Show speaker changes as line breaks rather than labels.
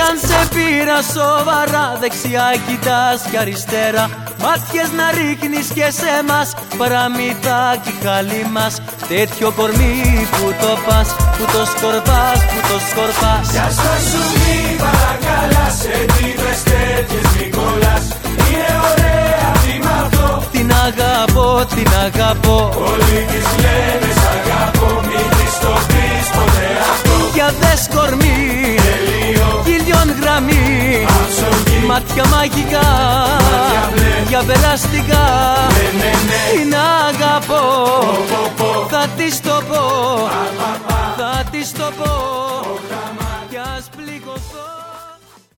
αν σε πήρα σοβαρά, δεξιά κοιτάς κι αριστερά, μάτιες να ρίχνεις και σε μας, παραμυθάκι καλή μας. Τέτοιο κορμί που το πας, που το σκορπάς, που το σκορπάς.
Για στο σου μη παρακαλάς, έτοιμες τέτοιες μη κολλάς. Είναι ωραία τι μ' αυτό,
την αγαπώ, την αγαπώ.
όλοι τις λένε σ' αγαπώ, μην της το πεις ποτέ αυτό.
Για δες κορμί, χίλιον γραμμή, μάτια μαγικά, για περαστικά. Την αγαπώ, θα της το πω, θα της το πω.